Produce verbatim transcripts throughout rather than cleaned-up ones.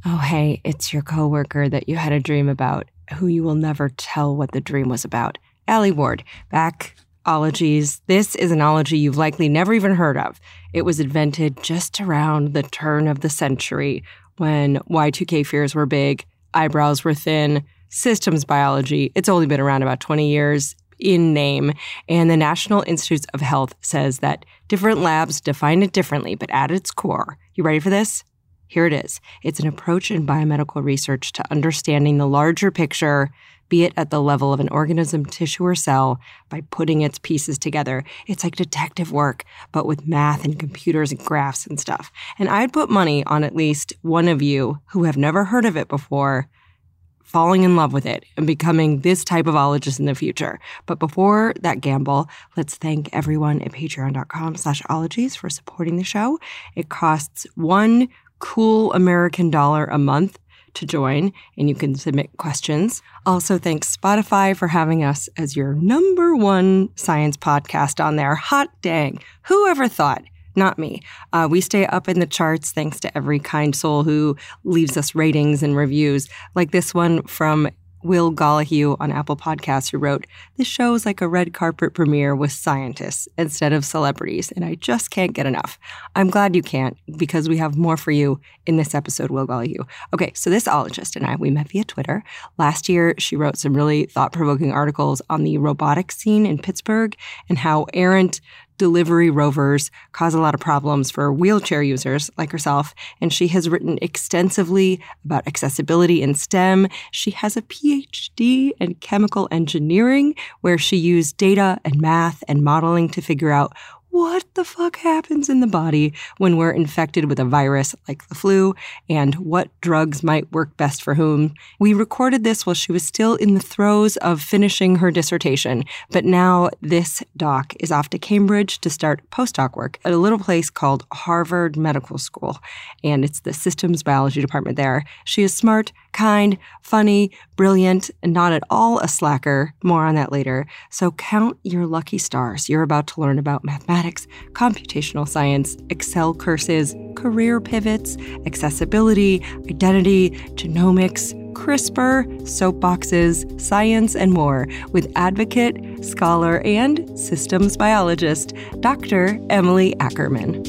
Oh, hey, it's your coworker that you had a dream about, who you will never tell what the dream was about. Allie Ward, back. Ologies. This is an ology you've likely never even heard of. It was invented just around the turn of the century when Y two K fears were big, eyebrows were thin, systems biology. It's only been around about twenty years in name, and the National Institutes of Health says that different labs define it differently, but at its core, you ready for this? Here it is. It's an approach in biomedical research to understanding the larger picture, be it at the level of an organism, tissue, or cell, by putting its pieces together. It's like detective work, but with math and computers and graphs and stuff. And I'd put money on at least one of you who have never heard of it before falling in love with it and becoming this type of ologist in the future. But before that gamble, let's thank everyone at patreon.com slash ologies for supporting the show. It costs one cool American dollar a month to join, and you can submit questions. Also, thanks Spotify for having us as your number one science podcast on there. Hot dang. Whoever thought? Not me. Uh, we stay up in the charts thanks to every kind soul who leaves us ratings and reviews, like this one from Will Gollahue on Apple Podcasts, who wrote, "This show is like a red carpet premiere with scientists instead of celebrities, and I just can't get enough." I'm glad you can't, because we have more for you in this episode, Will Gollahue. Okay, so this ologist and I, we met via Twitter. Last year, she wrote some really thought-provoking articles on the robotics scene in Pittsburgh and how errant delivery rovers cause a lot of problems for wheelchair users like herself, and she has written extensively about accessibility in STEM. She has a P H D in chemical engineering, where she used data and math and modeling to figure out what the fuck happens in the body when we're infected with a virus like the flu, and what drugs might work best for whom. We recorded this while she was still in the throes of finishing her dissertation, but now this doc is off to Cambridge to start postdoc work at a little place called Harvard Medical School, and it's the systems biology department there. She is smart, kind, funny, brilliant, and not at all a slacker. More on that later. So count your lucky stars. You're about to learn about mathematics, computational science, Excel curses, career pivots, accessibility, identity, genomics, CRISPR, soapboxes, science, and more with advocate, scholar, and systems biologist, Doctor Emily Ackerman.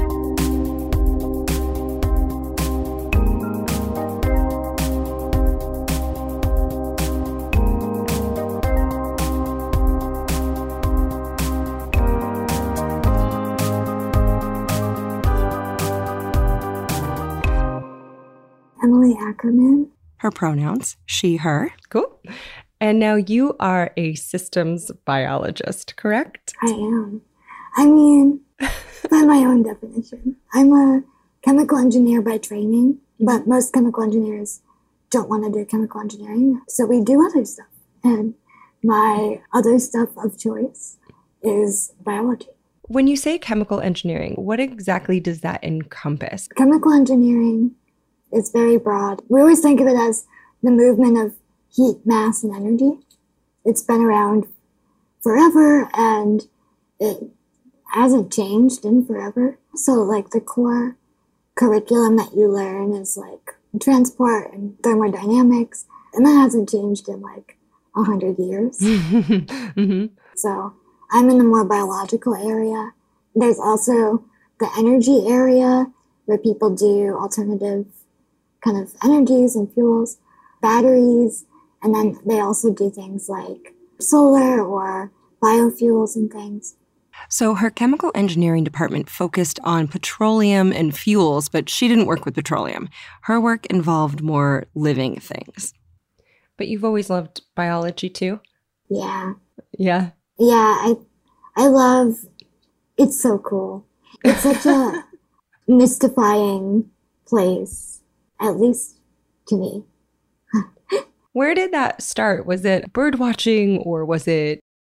Emily Ackerman. Her pronouns, she, her. Cool. And now you are a systems biologist, correct? I am. I mean, by my own definition. I'm a chemical engineer by training, but most chemical engineers don't want to do chemical engineering, so we do other stuff. And my other stuff of choice is biology. When you say chemical engineering, what exactly does that encompass? Chemical engineering is very broad. We always think of it as the movement of heat, mass, and energy. It's been around forever, and it hasn't changed in forever. So, like, the core curriculum that you learn is, like, transport and thermodynamics, and that hasn't changed in, like, a hundred years. mm-hmm. So, I'm in the more biological area. There's also the energy area, where people do alternative kind of energies and fuels, batteries, and then they also do things like solar or biofuels and things. So her chemical engineering department focused on petroleum and fuels, but she didn't work with petroleum. Her work involved more living things. But you've always loved biology too? Yeah. Yeah? Yeah, I I love, it's so cool. It's such a mystifying place. At least to me. Where did that start? Was it bird watching, or was it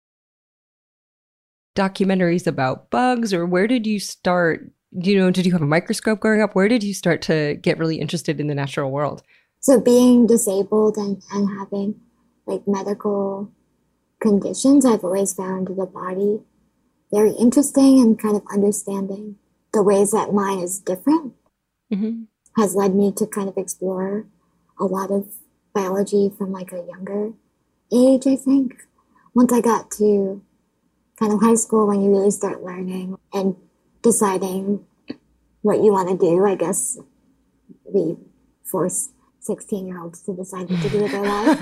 documentaries about bugs, or where did you start? You know, did you have a microscope growing up? Where did you start to get really interested in the natural world? So being disabled and, and having like medical conditions, I've always found the body very interesting and kind of understanding the ways that mine is different. Mm-hmm. has led me to kind of explore a lot of biology from like a younger age, I think. Once I got to kind of high school, when you really start learning and deciding what you want to do, I guess we force sixteen-year-olds to decide what to do with their life.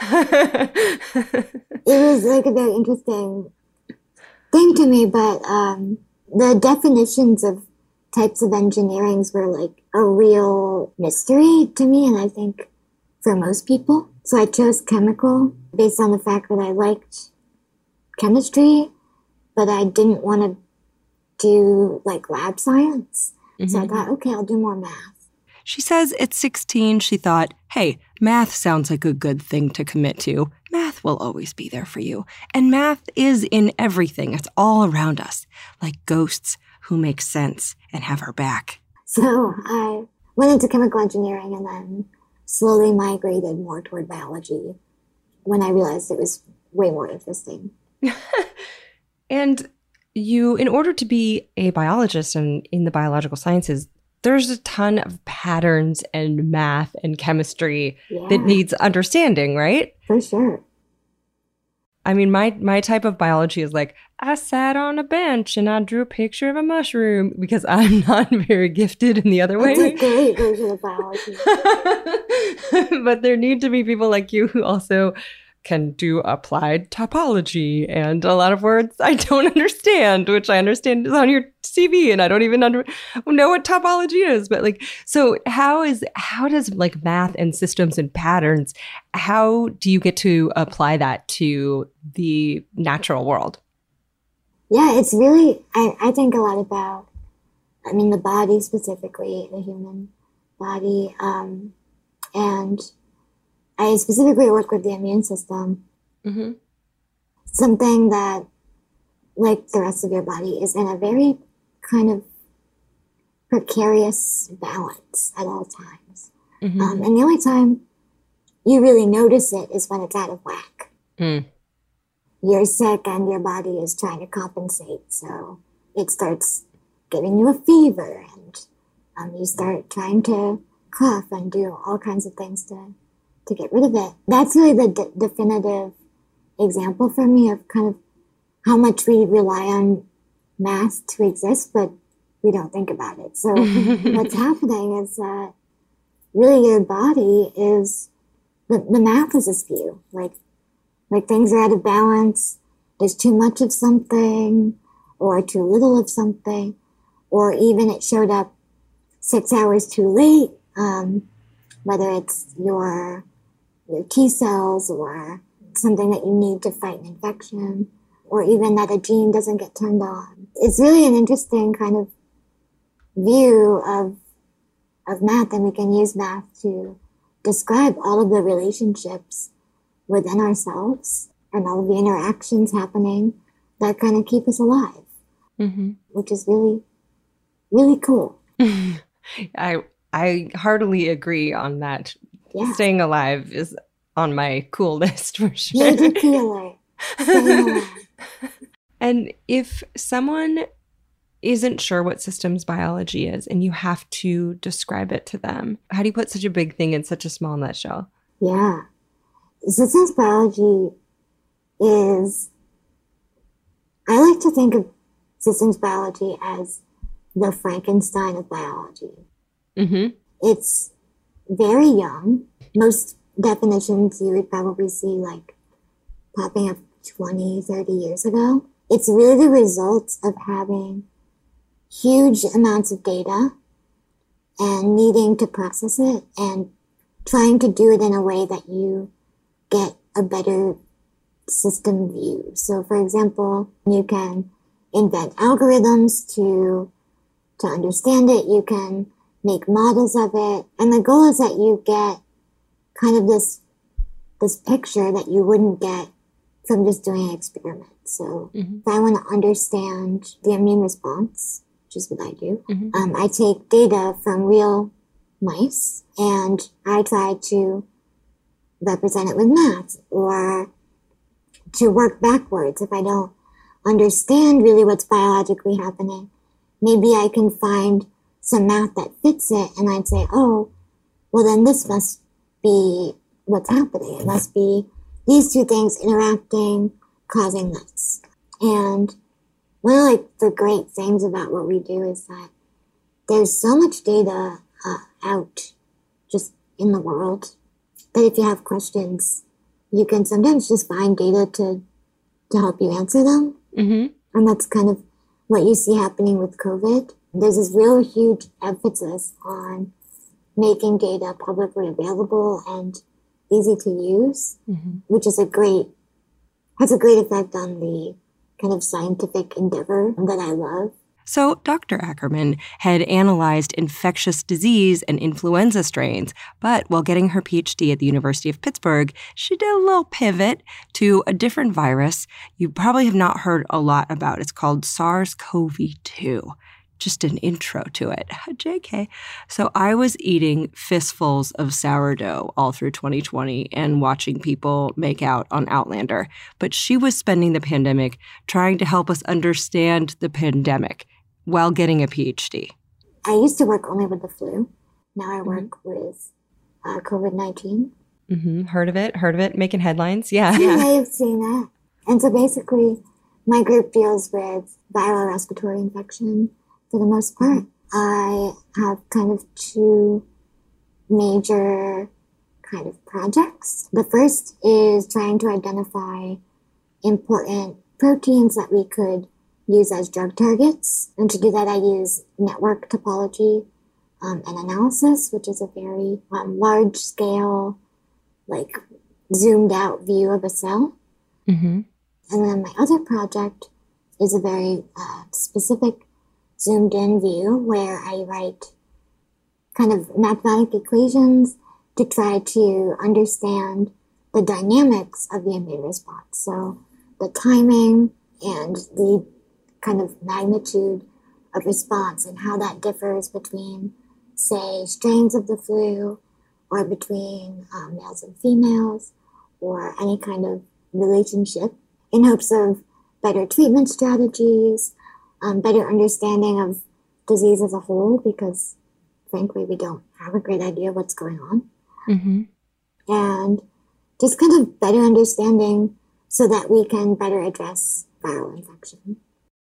It was like a very interesting thing to me, but um, the definitions of types of engineerings were like a real mystery to me, and I think for most people. So I chose chemical based on the fact that I liked chemistry, but I didn't want to do like lab science. Mm-hmm. So I thought, okay, I'll do more math. She says at sixteen, she thought, hey, math sounds like a good thing to commit to. Math will always be there for you. And math is in everything. It's all around us, like ghosts who make sense and have our back. So I went into chemical engineering and then slowly migrated more toward biology when I realized it was way more interesting. And you, in order to be a biologist and in the biological sciences, there's a ton of patterns and math and chemistry yeah. that needs understanding, right? For sure. I mean, my my type of biology is like, I sat on a bench and I drew a picture of a mushroom because I'm not very gifted in the other way. That's a great version of biology. But there need to be people like you who also can do applied topology and a lot of words I don't understand, which I understand is on your C V, and I don't even under, know what topology is. But like, so how is how does like math and systems and patterns, how do you get to apply that to the natural world? Yeah, it's really, I, I think a lot about, I mean, the body specifically, the human body, um, and I specifically work with the immune system. Mm-hmm. Something that, like the rest of your body, is in a very kind of precarious balance at all times. Mm-hmm. Um, and the only time you really notice it is when it's out of whack. Mm. You're sick and your body is trying to compensate. So it starts giving you a fever and um, you start trying to cough and do all kinds of things to to get rid of it. That's really the de- definitive example for me of kind of how much we rely on math to exist, but we don't think about it. So what's happening is that really your body is, the, the math is askew. Like, like things are out of balance. There's too much of something or too little of something, or even it showed up six hours too late, um, whether it's your your T cells or something that you need to fight an infection, or even that a gene doesn't get turned on. It's really an interesting kind of view of of math, and we can use math to describe all of the relationships within ourselves and all of the interactions happening that kind of keep us alive, mm-hmm. which is really, really cool. I I heartily agree on that. Yeah. Staying alive is on my cool list for sure. Yeah, killer. Staying alive. And if someone isn't sure what systems biology is and you have to describe it to them, how do you put such a big thing in such a small nutshell? Yeah. Systems biology is, I like to think of systems biology as the Frankenstein of biology. Mm-hmm. It's very young. Most definitions you would probably see like popping up twenty, thirty years ago. It's really the result of having huge amounts of data and needing to process it and trying to do it in a way that you get a better system view. So for example, you can invent algorithms to to understand it. You can make models of it. And the goal is that you get kind of this, this picture that you wouldn't get from just doing an experiment. So mm-hmm. if I want to understand the immune response, which is what I do, mm-hmm. um, I take data from real mice and I try to represent it with math or to work backwards. If I don't understand really what's biologically happening, maybe I can find some math that fits it, and I'd say, oh, well, then this must be what's happening. It must be these two things interacting, causing this. And one of like the great things about what we do is that there's so much data uh, out just in the world that if you have questions, you can sometimes just find data to to help you answer them. Mm-hmm. And that's kind of what you see happening with COVID. There's this real huge emphasis on making data publicly available and easy to use, mm-hmm. which is a great, has a great effect on the kind of scientific endeavor that I love. So Doctor Ackerman had analyzed infectious disease and influenza strains, but while getting her P H D at the University of Pittsburgh, she did a little pivot to a different virus you probably have not heard a lot about. It's called SARS-C o V two. Just an intro to it. J K. So I was eating fistfuls of sourdough all through twenty twenty and watching people make out on Outlander. But she was spending the pandemic trying to help us understand the pandemic while getting a P H D. I used to work only with the flu. Now I work mm-hmm. with uh, COVID nineteen. Mm-hmm. Heard of it? Heard of it? Making headlines? Yeah. Yeah, I've seen that. And so basically, my group deals with viral respiratory infection. For the most part, I have kind of two major kind of projects. The first is trying to identify important proteins that we could use as drug targets. And to do that, I use network topology um, and analysis, which is a very um, large scale, like zoomed out view of a cell. Mm-hmm. And then my other project is a very uh, specific zoomed in view where I write kind of mathematical equations to try to understand the dynamics of the immune response. So the timing and the kind of magnitude of response and how that differs between, say, strains of the flu or between um, males and females or any kind of relationship in hopes of better treatment strategies, Um, better understanding of disease as a whole, because frankly, we don't have a great idea what's going on. Mm-hmm. And just kind of better understanding so that we can better address viral infection.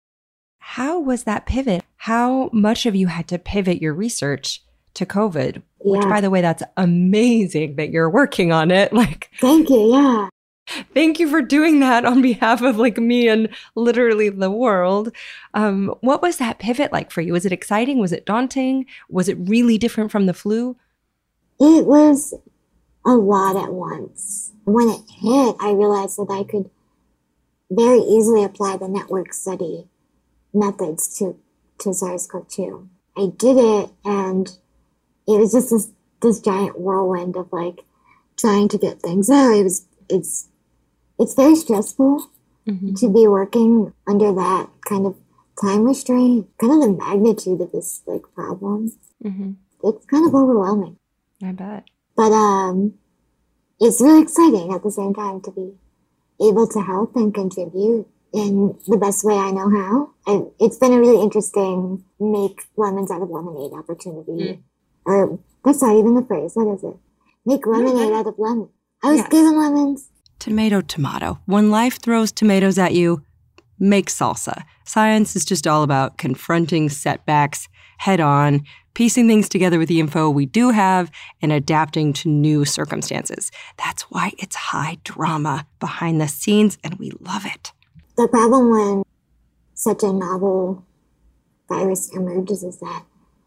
How was that pivot? How much of you had to pivot your research to COVID? Which, Yeah. by the way, that's amazing that you're working on it. Like, Thank you. Yeah. thank you for doing that on behalf of like me and literally the world. Um, what was that pivot like for you? Was it exciting? Was it daunting? Was it really different from the flu? It was a lot at once. When it hit, I realized that I could very easily apply the network study methods to, to SARS-C o V two. I did it, and it was just this, this giant whirlwind of like trying to get things out. It was, it's, it's very stressful mm-hmm. to be working under that kind of time restraint, kind of the magnitude of this like problem. Mm-hmm. It's kind of overwhelming. I bet. But um, it's really exciting at the same time to be able to help and contribute in the best way I know how. And it's been a really interesting make lemons out of lemonade opportunity. Mm. Or that's not even the phrase. What is it? Make lemonade no, out of lemon. I was yes. given lemons. Tomato, tomato. When life throws tomatoes at you, make salsa. Science is just all about confronting setbacks head on, piecing things together with the info we do have, and adapting to new circumstances. That's why it's high drama behind the scenes, and we love it. The problem when such a novel virus emerges is that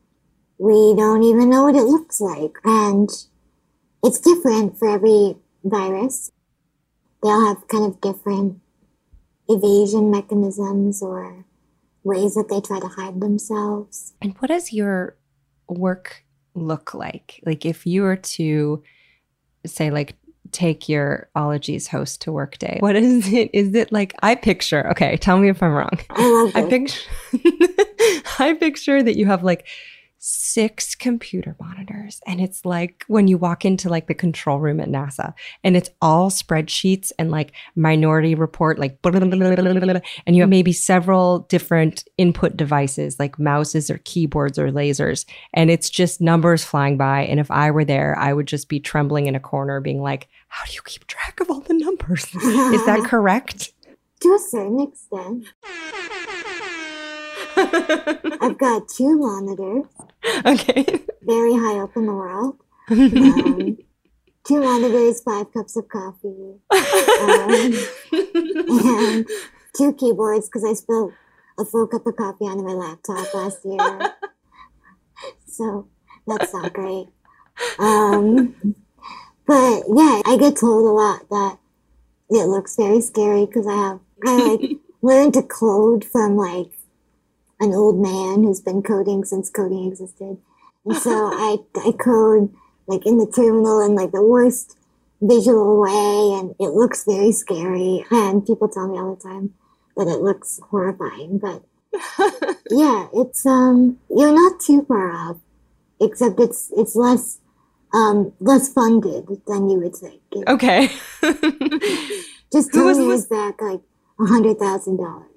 we don't even know what it looks like. And it's different for every virus. They all have kind of different evasion mechanisms or ways that they try to hide themselves. And what does your work look like? Like if you were to say like take your Ologies host to work day, what is it? Is it like, I picture, okay, tell me if I'm wrong. I love I picture, I picture that you have like six computer monitors. And it's like when you walk into like the control room at NASA and it's all spreadsheets and like Minority Report, like, and you have maybe several different input devices like mouses or keyboards or lasers. And it's just numbers flying by. And if I were there, I would just be trembling in a corner being like, how do you keep track of all the numbers? Is that correct? To a certain extent. I've got two monitors. Okay. Very high up in the world. Um, two monitors, five cups of coffee. Um, and two keyboards because I spilled a full cup of coffee onto my laptop last year. So that's not great. Um, but yeah, I get told a lot that it looks very scary because I have, I like learned to code from like an old man who's been coding since coding existed. And so I, I code like in the terminal in like the worst visual way, and it looks very scary. And people tell me all the time that it looks horrifying, but yeah, it's, um, you're not too far off, except it's, it's less, um, less funded than you would think. It's, okay. just two years back, like a hundred thousand dollars.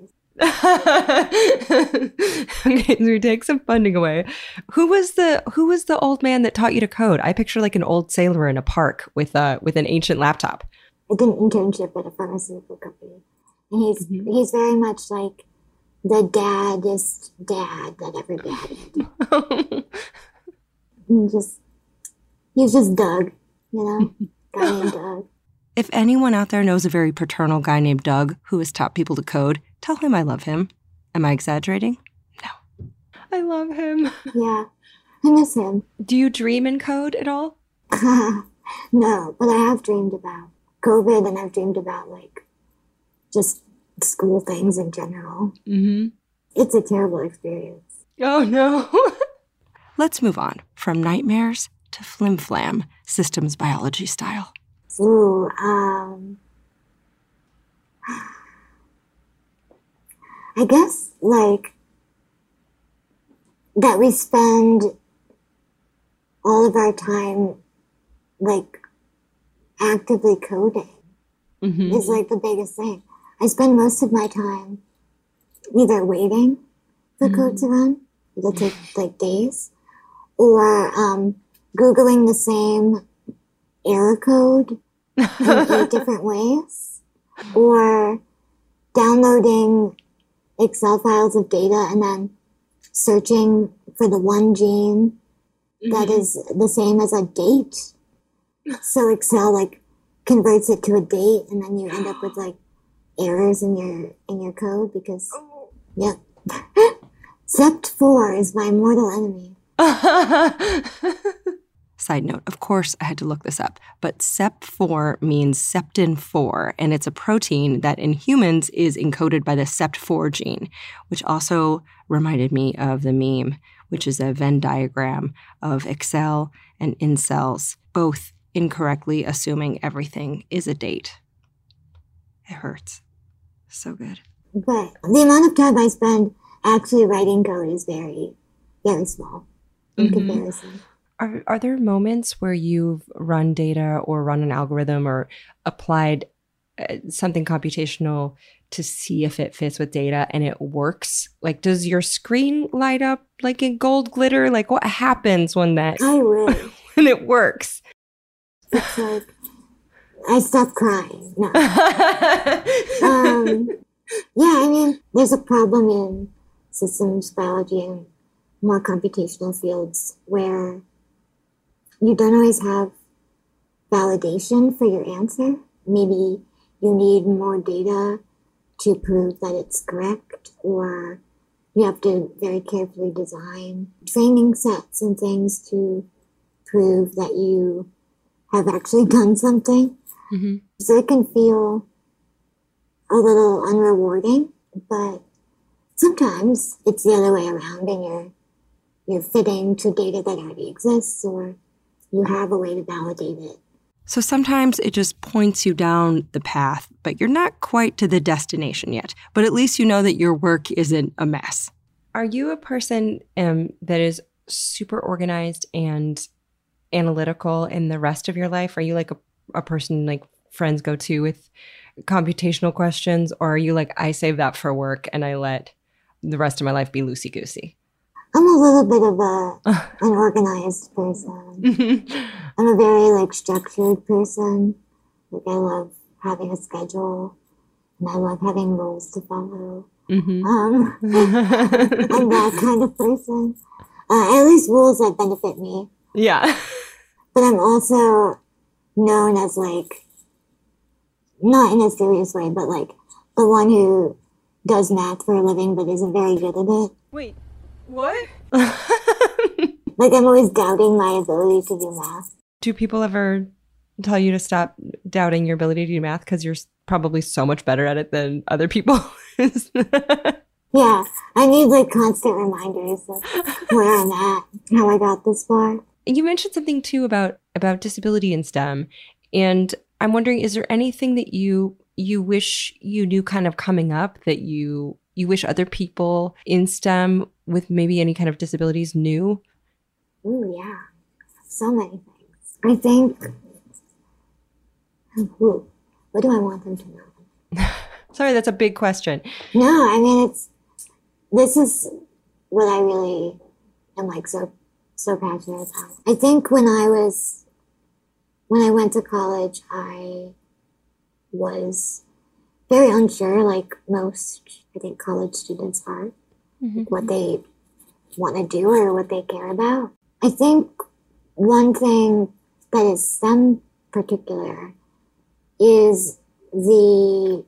Okay, so we take some funding away. Who was the who was the old man that taught you to code? I picture like an old sailor in a park with uh with an ancient laptop. I did an internship at a pharmaceutical company, and he's mm-hmm. he's very much like the daddest dad that ever dadded. he just he's just Doug, you know, guy named Doug. If anyone out there knows a very paternal guy named Doug who has taught people to code, tell him I love him. Am I exaggerating? No. I love him. Yeah, I miss him. Do you dream in code at all? No, but I have dreamed about COVID, and I've dreamed about, like, just school things in general. Mm-hmm. It's a terrible experience. Oh, no. Let's move on from nightmares to flim-flam, systems biology style. Ooh, um... I guess, like, that we spend all of our time, like, actively coding mm-hmm. is, like, the biggest thing. I spend most of my time either waiting for mm-hmm. code to run, it'll take, like, days, or um, Googling the same error code in eight different ways, or downloading Excel files of data and then searching for the one gene mm-hmm. that is the same as a date. So Excel like converts it to a date, and then you end up with like errors in your in your code because yeah. Sept four is my mortal enemy. Side note, of course I had to look this up, but Sept four means septin four, and it's a protein that in humans is encoded by the Sept four gene, which also reminded me of the meme, which is a Venn diagram of Excel and incels, both incorrectly assuming everything is a date. It hurts. So good. But the amount of time I spend actually writing code is very, very small in mm-hmm. comparison. Are are there moments where you've run data or run an algorithm or applied uh, something computational to see if it fits with data and it works? Like, does your screen light up like in gold glitter? Like, what happens when that I wish. when it works? It's like I stop crying. No. um, yeah, I mean, there's a problem in systems biology and more computational fields where you don't always have validation for your answer. Maybe you need more data to prove that it's correct, or you have to very carefully design training sets and things to prove that you have actually done something. Mm-hmm. So it can feel a little unrewarding, but sometimes it's the other way around, and you're you're fitting to data that already exists, or you have a way to validate it. So sometimes it just points you down the path, but you're not quite to the destination yet. But at least you know that your work isn't a mess. Are you a person um, that is super organized and analytical in the rest of your life? Are you like a, a person like friends go to with computational questions, or are you like, I save that for work and I let the rest of my life be loosey-goosey? I'm a little bit of a an organized person. I'm a very like structured person. Like I love having a schedule, and I love having rules to follow. Mm-hmm. Um, I'm that kind of person. Uh, at least rules that benefit me. Yeah. But I'm also known as like, not in a serious way, but like the one who does math for a living but isn't very good at it. Wait, what? Like I'm always doubting my ability to do math. Do people ever tell you to stop doubting your ability to do math because you're probably so much better at it than other people? Yeah, I need like constant reminders of where I'm at, how I got this far. You mentioned something too about about disability in STEM, and I'm wondering, is there anything that you you wish you knew kind of coming up that you you wish other people in STEM with maybe any kind of disabilities knew? Oh yeah, so many things. I think, ooh, what do I want them to know? Sorry, that's a big question. No, I mean, it's, this is what I really am like so, so passionate about. I think when I was, when I went to college, I was very unsure, like most, I think, college students are, mm-hmm. what they want to do or what they care about. I think one thing that is STEM particular is the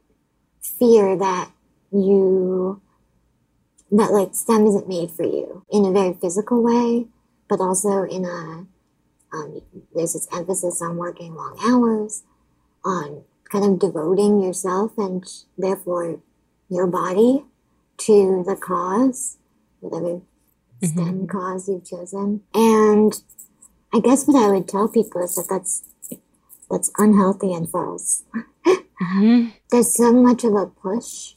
fear that you, that like STEM isn't made for you in a very physical way, but also in a, um, there's this emphasis on working long hours, on kind of devoting yourself and therefore your body to the cause, whatever mm-hmm. STEM cause you've chosen. And I guess what I would tell people is that that's, that's unhealthy and false. Mm-hmm. There's so much of a push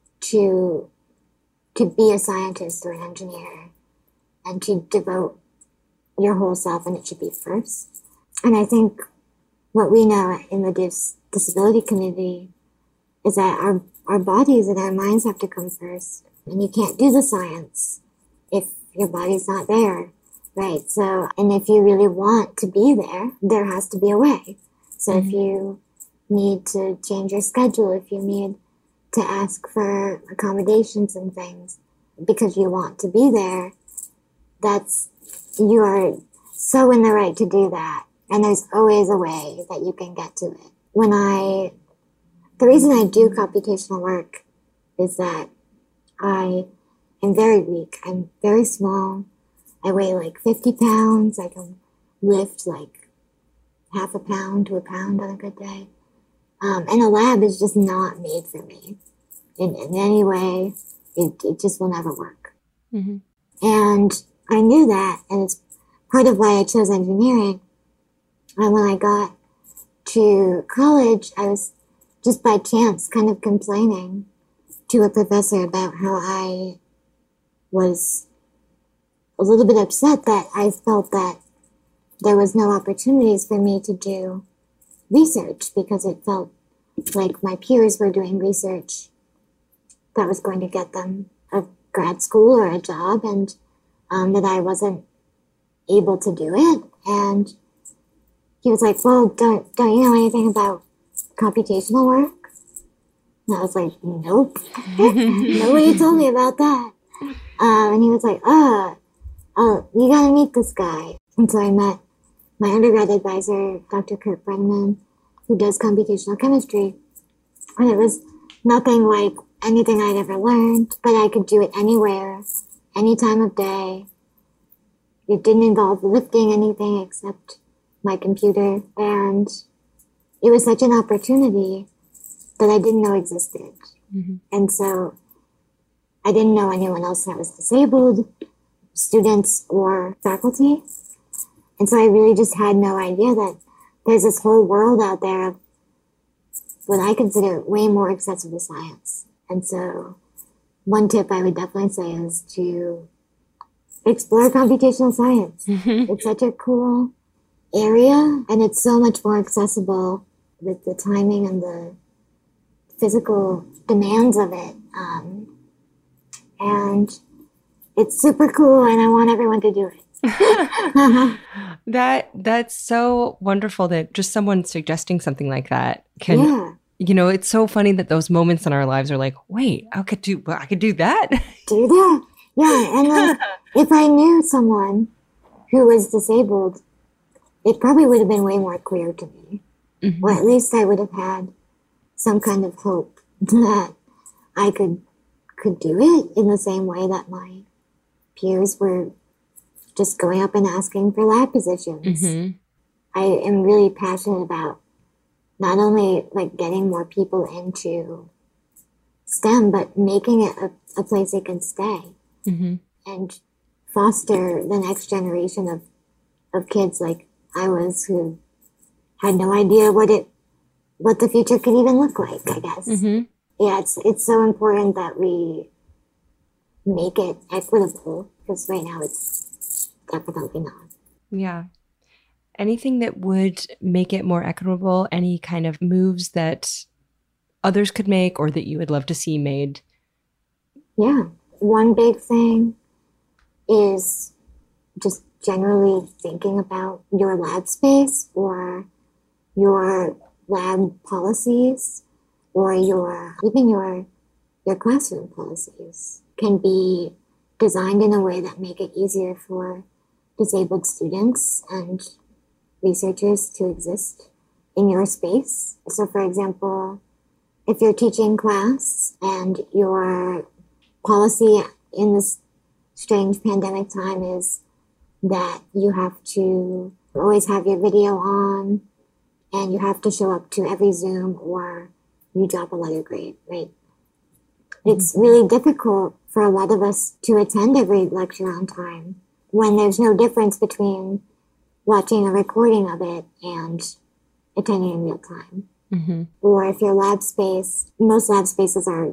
to to be a scientist or an engineer and to devote your whole self, and it should be first. And I think what we know in the dis- disability community is that our, our bodies and our minds have to come first. And you can't do the science if your body's not there, right? So, and if you really want to be there, there has to be a way. So mm-hmm. if you need to change your schedule, if you need to ask for accommodations and things because you want to be there, that's, you are so in the right to do that. And there's always a way that you can get to it. When I, the reason I do computational work is that I am very weak. I'm very small. I weigh like fifty pounds. I can lift like half a pound to a pound on a good day. Um, and a lab is just not made for me in, in any way. It, it just will never work. Mm-hmm. And I knew that, and it's part of why I chose engineering. And when I got to college, I was just by chance kind of complaining to a professor about how I was a little bit upset that I felt that there was no opportunities for me to do research because it felt like my peers were doing research that was going to get them a grad school or a job, and um, that I wasn't able to do it. And he was like, well, don't, don't you know anything about computational work? And I was like, nope. Nobody told me about that. Um, and he was like, oh, oh, you gotta meet this guy. And so I met my undergrad advisor, Doctor Kurt Brenneman, who does computational chemistry. And it was nothing like anything I'd ever learned, but I could do it anywhere, any time of day. It didn't involve lifting anything except my computer. And it was such an opportunity that I didn't know existed. Mm-hmm. And so I didn't know anyone else that was disabled, students or faculty. And so I really just had no idea that there's this whole world out there of what I consider way more accessible science. And so one tip I would definitely say is to explore computational science. It's such a cool area, and it's so much more accessible with the timing and the physical demands of it. Um, and it's super cool, and I want everyone to do it. that that's so wonderful that just someone suggesting something like that can, yeah. you know, it's so funny that those moments in our lives are like, wait, I could do, I could do that. Do that. Yeah. And like, if I knew someone who was disabled, it probably would have been way more clear to me. Mm-hmm. Or at least I would have had some kind of hope that I could, could do it in the same way that my peers were just going up and asking for lab positions. Mm-hmm. I am really passionate about not only like getting more people into STEM, but making it a, a place they can stay mm-hmm. and foster the next generation of, of kids like I was, who had no idea what it, what the future could even look like, I guess. Mm-hmm. Yeah, it's, it's so important that we make it equitable, because right now it's definitely not. Yeah. Anything that would make it more equitable, any kind of moves that others could make or that you would love to see made? Yeah. One big thing is just generally thinking about your lab space or your lab policies or your even your your classroom policies can be designed in a way that make it easier for disabled students and researchers to exist in your space. So for example, if you're teaching class and your policy in this strange pandemic time is that you have to always have your video on and you have to show up to every Zoom or you drop a letter grade, right? Mm-hmm. It's really difficult for a lot of us to attend every lecture on time when there's no difference between watching a recording of it and attending in real time. Mm-hmm. Or if your lab space, most lab spaces are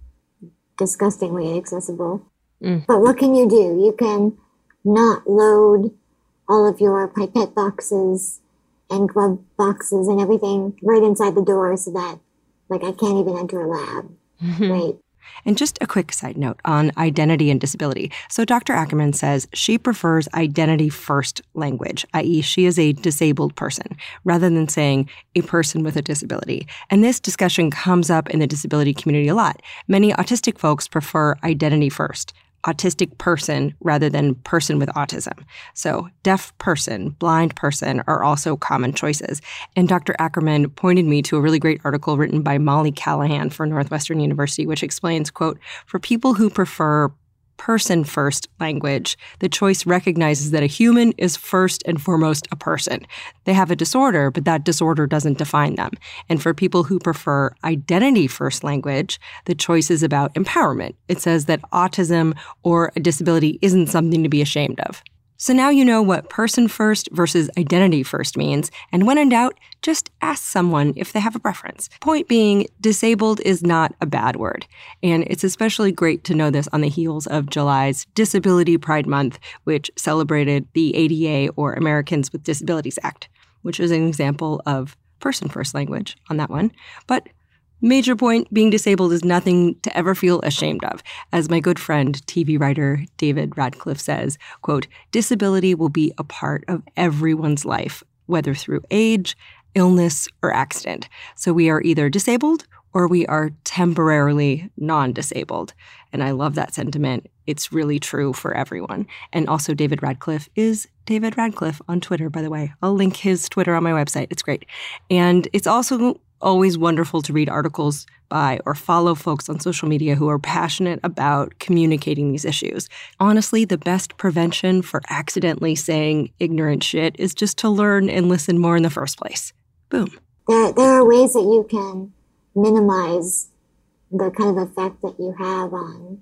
disgustingly inaccessible. Mm. But what can you do? You can not load all of your pipette boxes and glove boxes and everything right inside the door so that, like, I can't even enter a lab, mm-hmm. right? And just a quick side note on identity and disability. So Doctor Ackerman says she prefers identity-first language, that is she is a disabled person, rather than saying a person with a disability. And this discussion comes up in the disability community a lot. Many autistic folks prefer identity-first, autistic person rather than person with autism. So deaf person, blind person are also common choices. And Doctor Ackerman pointed me to a really great article written by Molly Callahan for Northwestern University, which explains, quote, for people who prefer person-first language, the choice recognizes that a human is first and foremost a person. They have a disorder, but that disorder doesn't define them. And for people who prefer identity-first language, the choice is about empowerment. It says that autism or a disability isn't something to be ashamed of. So now you know what person first versus identity first means, and when in doubt, just ask someone if they have a preference. Point being, disabled is not a bad word, and it's especially great to know this on the heels of July's Disability Pride Month, which celebrated the A D A, or Americans with Disabilities Act, which is an example of person first language on that one. But major point, being disabled is nothing to ever feel ashamed of. As my good friend, T V writer David Radcliffe says, quote, disability will be a part of everyone's life, whether through age, illness, or accident. So we are either disabled or we are temporarily non-disabled. And I love that sentiment. It's really true for everyone. And also David Radcliffe is David Radcliffe on Twitter, by the way. I'll link his Twitter on my website. It's great. And it's also always wonderful to read articles by or follow folks on social media who are passionate about communicating these issues. Honestly, the best prevention for accidentally saying ignorant shit is just to learn and listen more in the first place. Boom. There, there are ways that you can minimize the kind of effect that you have on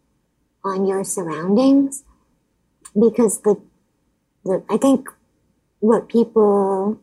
on your surroundings, because the, the I think what people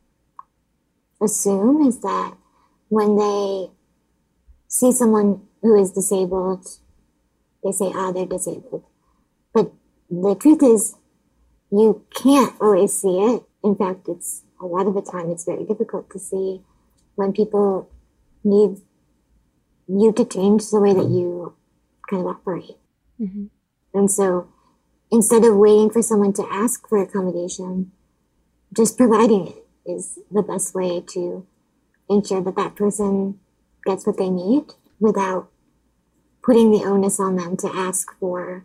assume is that when they see someone who is disabled, they say, ah, they're disabled. But the truth is you can't always see it. In fact, it's a lot of the time it's very difficult to see when people need you to change the way that you kind of operate. Mm-hmm. And so instead of waiting for someone to ask for accommodation, just providing it is the best way to ensure that that person gets what they need without putting the onus on them to ask for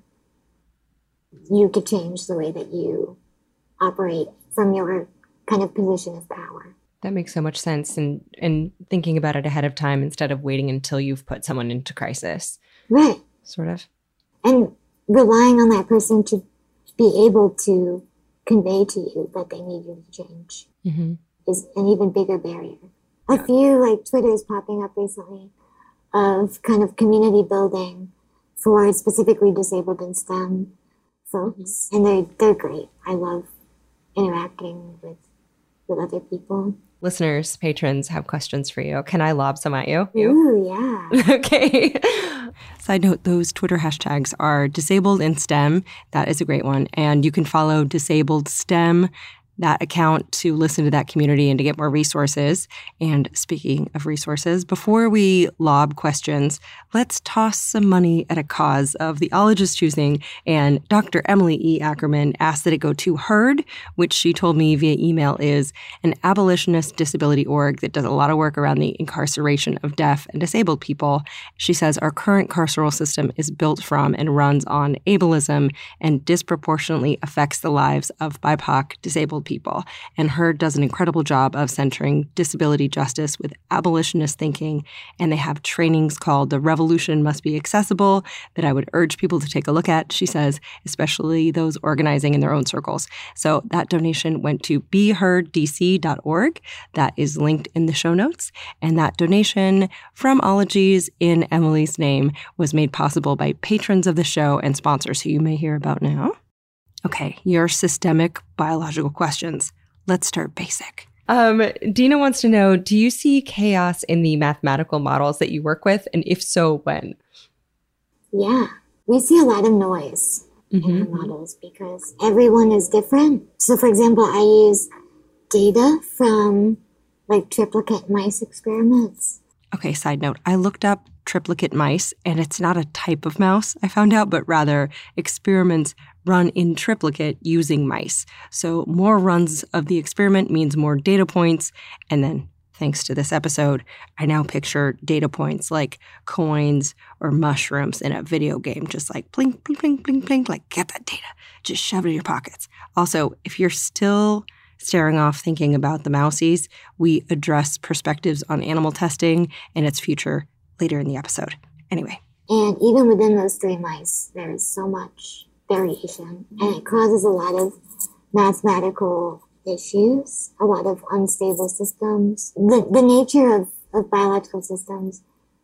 you to change the way that you operate from your kind of position of power. That makes so much sense. And, and thinking about it ahead of time instead of waiting until you've put someone into crisis. Right. Sort of. And relying on that person to be able to convey to you that they need you to change mm-hmm. is an even bigger barrier. Yeah. A few like Twitters popping up recently of kind of community building for specifically disabled and STEM folks. Mm-hmm. And they're, they're great. I love interacting with, with other people. Listeners, patrons have questions for you. Can I lob some at you? Ooh, yeah. Okay. Side note, those Twitter hashtags are disabled in STEM. That is a great one. And you can follow disabled STEM, that account, to listen to that community and to get more resources. And speaking of resources, before we lob questions, let's toss some money at a cause of the ologist's choosing. And Doctor Emily E. Ackerman asked that it go to HEARD, which she told me via email is an abolitionist disability org that does a lot of work around the incarceration of deaf and disabled people. She says our current carceral system is built from and runs on ableism and disproportionately affects the lives of B I P O C disabled people. And HEARD does an incredible job of centering disability justice with abolitionist thinking. And they have trainings called The Revolution Must Be Accessible that I would urge people to take a look at, she says, especially those organizing in their own circles. So that donation went to be heard d c dot org. That is linked in the show notes. And that donation from Ologies in Emily's name was made possible by patrons of the show and sponsors who you may hear about now. Okay, your systemic biological questions. Let's start basic. Um, Dina wants to know, do you see chaos in the mathematical models that you work with? And if so, when? Yeah, we see a lot of noise mm-hmm. in our models because everyone is different. So for example, I use data from like triplicate mice experiments. Okay, side note, I looked up triplicate mice, and it's not a type of mouse, I found out, but rather experiments run in triplicate using mice. So more runs of the experiment means more data points, and then thanks to this episode, I now picture data points like coins or mushrooms in a video game, just like blink, blink, blink, blink, blink, like get that data, just shove it in your pockets. Also, if you're still staring off thinking about the mousies, we address perspectives on animal testing and its future later in the episode. Anyway. And even within those three mice, there is so much variation, and it causes a lot of mathematical issues, a lot of unstable systems. The, the nature of, of biological systems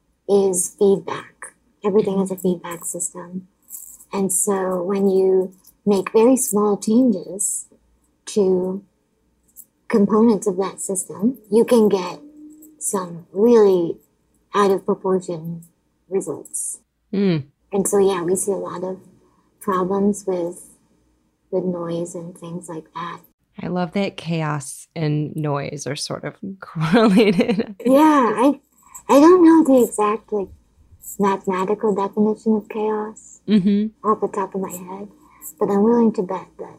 is feedback. Everything is a feedback system. And so when you make very small changes to components of that system, you can get some really out of proportion results. Mm. And so, yeah, we see a lot of problems with with noise and things like that. I love that chaos and noise are sort of correlated. Yeah, I I don't know the exact like mathematical definition of chaos mm-hmm. off the top of my head, but I'm willing to bet that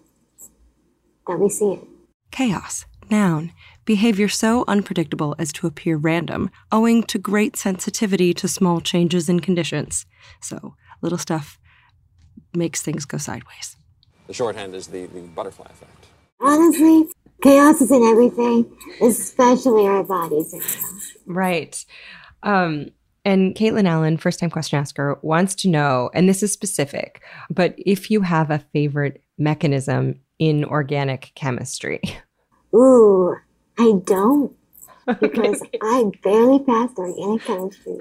that we see it. Chaos, noun, behavior so unpredictable as to appear random, owing to great sensitivity to small changes in conditions. So little stuff makes things go sideways. The shorthand is the, the butterfly effect. Honestly, chaos is in everything, especially our bodies. Right. Um, and Caitlin Allen, first-time question asker, wants to know, and this is specific, but if you have a favorite mechanism in organic chemistry. Ooh, I don't, because I barely passed organic chemistry.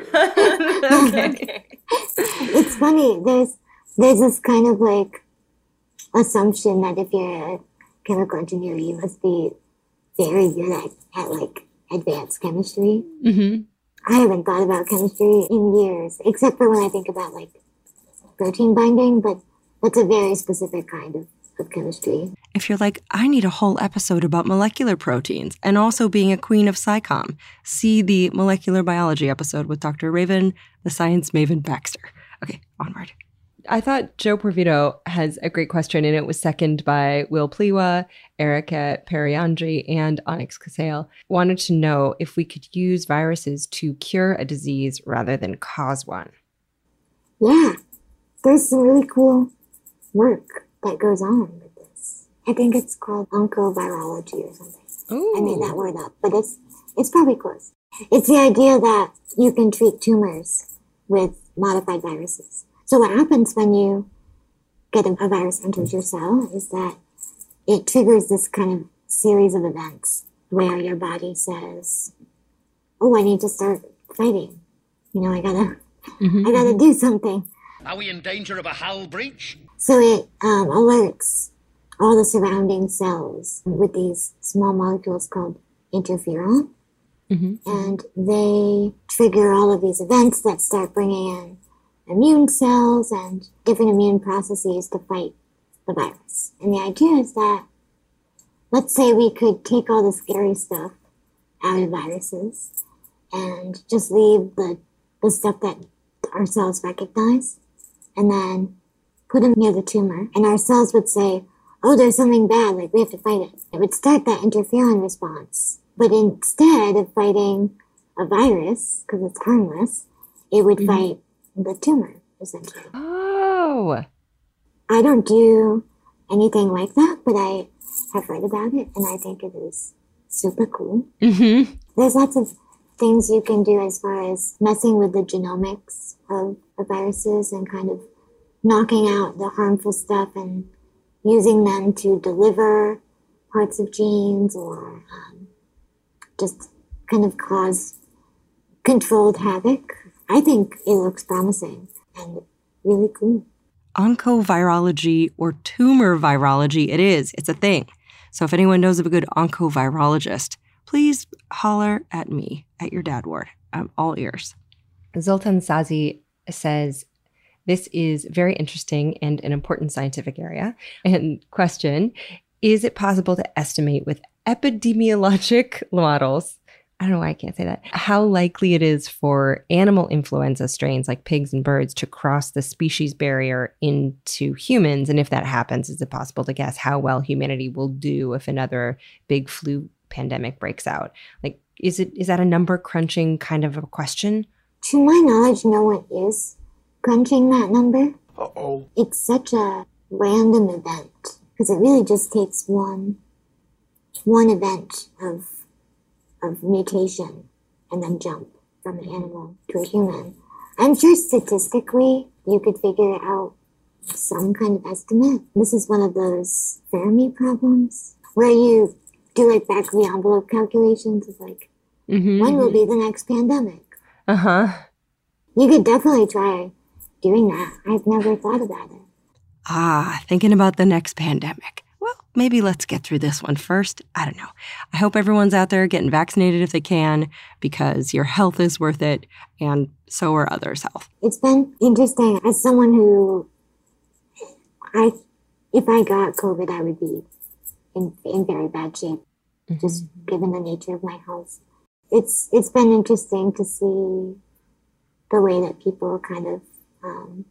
Okay. It's funny. There's there's this kind of like assumption that if you're a chemical engineer, you must be very good at, at like advanced chemistry. Mm-hmm. I haven't thought about chemistry in years, except for when I think about like protein binding, but That's a very specific kind of, of chemistry. If you're like, I need a whole episode about molecular proteins and also being a queen of SciComm, see the molecular biology episode with Doctor Raven, the science maven Baxter. Okay, onward. I thought Joe Porvito has a great question, and it was seconded by Will Pliwa, Erica Periandri, and Onyx Kasale. Wanted to know if we could use viruses to cure a disease rather than cause one. Yeah, there's some really cool work that goes on with this. I think it's called oncovirology or something. Ooh. I made that word up, but it's it's probably close. It's the idea that you can treat tumors with modified viruses. So what happens when you get a, a virus enters your cell is that it triggers this kind of series of events where your body says, oh, I need to start fighting. You know, I gotta, mm-hmm. I gotta do something. Are we in danger of a hull breach? So it um, alerts all the surrounding cells with these small molecules called interferon. Mm-hmm. And they trigger all of these events that start bringing in immune cells and different immune processes to fight the virus. And the idea is that, let's say we could take all the scary stuff out of viruses and just leave the, the stuff that our cells recognize, and then put them near the tumor. And our cells would say, oh, there's something bad, like we have to fight it. It would start that interferon response. But instead of fighting a virus, because it's harmless, it would mm-hmm. fight the tumor, essentially. Oh. I don't do anything like that, but I have read about it, and I think it is super cool. Mm-hmm. There's lots of things you can do as far as messing with the genomics of, of viruses and kind of knocking out the harmful stuff and using them to deliver parts of genes or um, just kind of cause controlled havoc. I think it looks promising and really cool. Oncovirology or tumor virology, it is. It's a thing. So if anyone knows of a good oncovirologist, please holler at me, at your dad ward. I'm all ears. Zoltan Sazi says, this is very interesting and an important scientific area. And question, is it possible to estimate with epidemiologic models, I don't know why I can't say that, how likely it is for animal influenza strains like pigs and birds to cross the species barrier into humans? And if that happens, is it possible to guess how well humanity will do if another big flu pandemic breaks out? Like, is it is that a number crunching kind of a question? To my knowledge, no one is crunching that number. Uh-oh. It's such a random event because it really just takes one one event of of mutation and then jump from an animal to a human. I'm sure statistically you could figure out some kind of estimate. This is one of those Fermi problems where you do like back of the envelope calculations of like, mm-hmm. when will be the next pandemic? Uh-huh. You could definitely try doing that. I've never thought about it. Ah, thinking about the next pandemic. Well, maybe let's get through this one first. I don't know. I hope everyone's out there getting vaccinated if they can, because your health is worth it, and so are others' health. It's been interesting. As someone who, I, if I got COVID, I would be in, in very bad shape, mm-hmm. just given the nature of my health. It's It's been interesting to see the way that people kind of, um,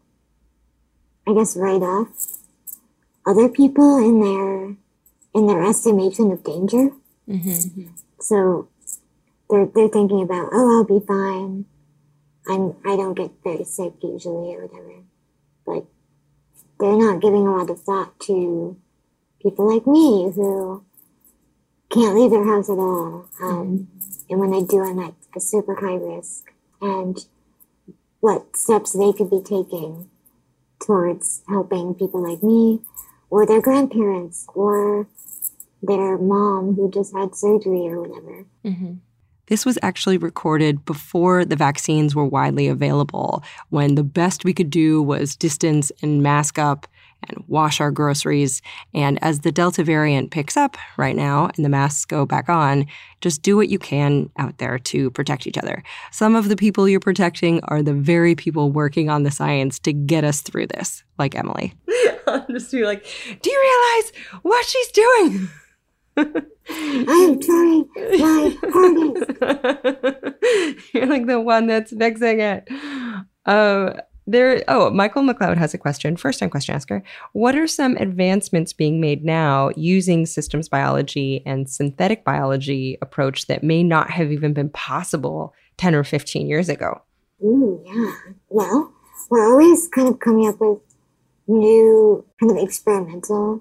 I guess, write off other people in their in their estimation of danger. Mm-hmm. So they're they're thinking about, oh, I'll be fine. I'm I don't get very sick usually or whatever. But they're not giving a lot of thought to people like me who can't leave their house at all. Um, and when they do, I'm at a super high risk. And what steps they could be taking towards helping people like me, or their grandparents, or their mom who just had surgery or whatever. Mm-hmm. This was actually recorded before the vaccines were widely available, when the best we could do was distance and mask up and wash our groceries. And as the Delta variant picks up right now and the masks go back on, just do what you can out there to protect each other. Some of the people you're protecting are the very people working on the science to get us through this, like Emily. Just be like, do you realize what she's doing? I am trying my hardest. You're like the one that's fixing it. Um, there. Oh, Michael McLeod has a question. First time question asker. What are some advancements being made now using systems biology and synthetic biology approach that may not have even been possible ten or fifteen years ago? Ooh, yeah. Well, we're always kind of coming up with new kind of experimental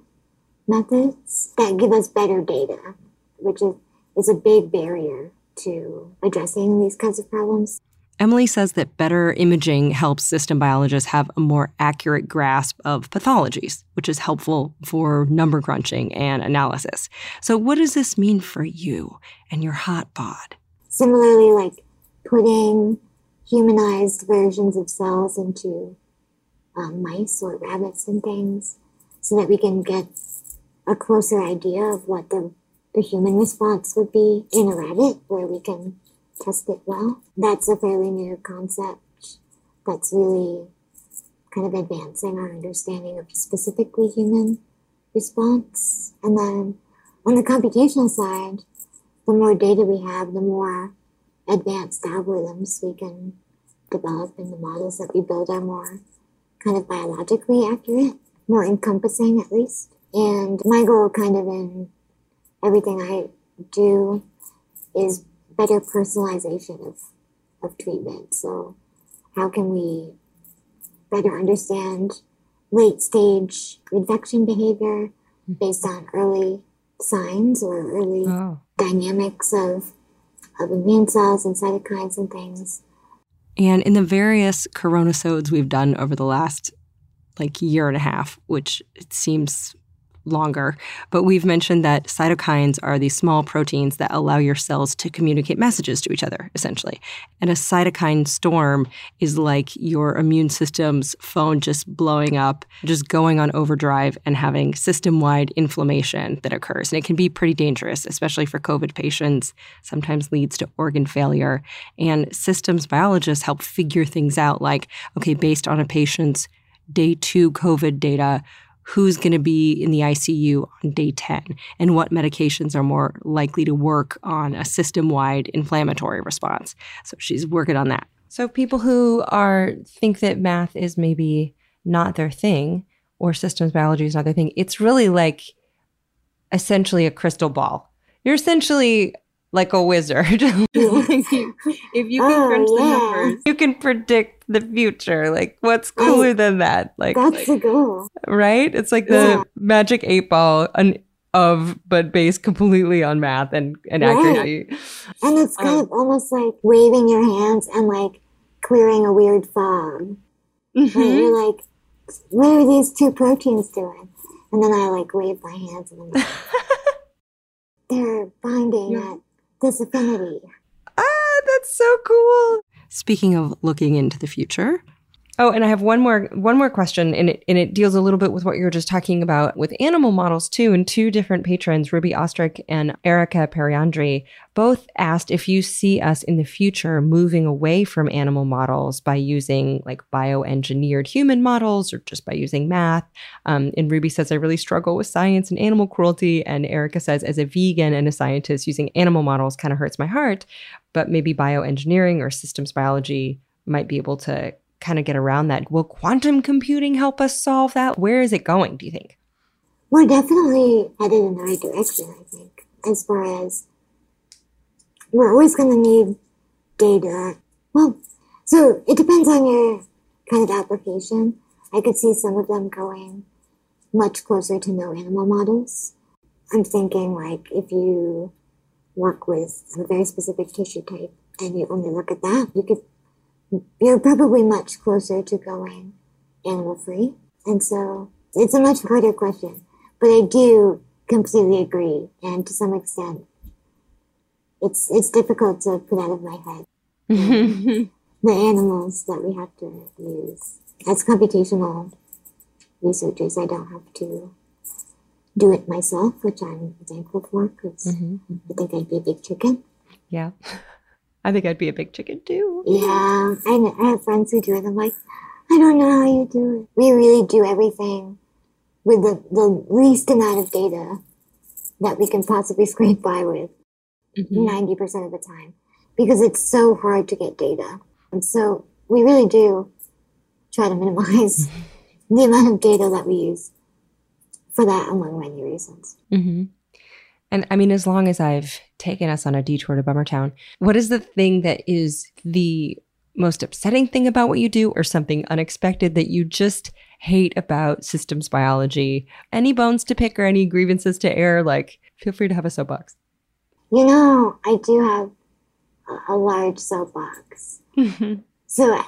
methods that give us better data, which is, is a big barrier to addressing these kinds of problems. Emily says that better imaging helps system biologists have a more accurate grasp of pathologies, which is helpful for number crunching and analysis. So what does this mean for you and your hot bod? Similarly, like putting humanized versions of cells into um, mice or rabbits and things so that we can get a closer idea of what the, the human response would be in a rabbit, where we can test it well. That's a fairly new concept that's really kind of advancing our understanding of specifically human response. And then on the computational side, the more data we have, the more advanced algorithms we can develop, and the models that we build are more kind of biologically accurate, more encompassing at least. And my goal kind of in everything I do is better personalization of, of treatment. So how can we better understand late stage infection behavior based on early signs or early oh. dynamics of, of immune cells and cytokines and things. And in the various coronasodes we've done over the last like year and a half, which it seems longer, but we've mentioned that cytokines are these small proteins that allow your cells to communicate messages to each other, essentially. And a cytokine storm is like your immune system's phone just blowing up, just going on overdrive and having system-wide inflammation that occurs. And it can be pretty dangerous, especially for COVID patients, sometimes leads to organ failure. And systems biologists help figure things out like, okay, based on a patient's day two COVID data, who's going to be in the I C U on day ten, and what medications are more likely to work on a system-wide inflammatory response. So she's working on that. So people who are think that math is maybe not their thing, or systems biology is not their thing, it's really like essentially a crystal ball. You're essentially like a wizard. If you can oh, crunch yeah. the numbers, you can predict the future. Like, what's cooler right. than that? Like, that's like, the goal, right? It's like the yeah. magic eight ball an, of, but based completely on math and, and right. accuracy. And it's kind um, of almost like waving your hands and like clearing a weird fog. Mm-hmm. And you're like, what are these two proteins doing? And then I like wave my hands and I'm like, they're binding yeah. at this affinity. Ah, that's so cool. Speaking of looking into the future. Oh, and I have one more one more question, and it and it deals a little bit with what you were just talking about with animal models too. And two different patrons, Ruby Ostrick and Erica Periandri, both asked if you see us in the future moving away from animal models by using like bioengineered human models or just by using math. Um, and Ruby says, I really struggle with science and animal cruelty. And Erica says, as a vegan and a scientist, using animal models kind of hurts my heart, but maybe bioengineering or systems biology might be able to kind of get around that. Will quantum computing help us solve that? Where is it going, do you think? We're definitely headed in the right direction, I think, as far as we're always going to need data. Well, so it depends on your kind of application. I could see some of them going much closer to no animal models. I'm thinking like if you work with a very specific tissue type and you only look at that, you could you're probably much closer to going animal-free. And so it's a much harder question. But I do completely agree. And to some extent, it's it's difficult to put out of my head um, the animals that we have to use. As computational researchers, I don't have to do it myself, which I'm thankful for, because mm-hmm. I think I'd be a big chicken. Yeah. I think I'd be a big chicken too. Yeah, I, I have friends who do it. I'm like, I don't know how you do it. We really do everything with the, the least amount of data that we can possibly scrape by with mm-hmm. ninety percent of the time, because it's so hard to get data. And so we really do try to minimize mm-hmm. the amount of data that we use for that, among many reasons. Mm-hmm. And I mean, as long as I've taken us on a detour to Bummertown, what is the thing that is the most upsetting thing about what you do, or something unexpected that you just hate about systems biology? Any bones to pick or any grievances to air? Like, feel free to have a soapbox. You know, I do have a, a large soapbox. So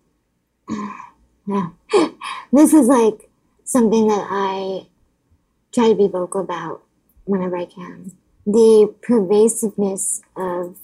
uh, this is like something that I try to be vocal about whenever I can. The pervasiveness of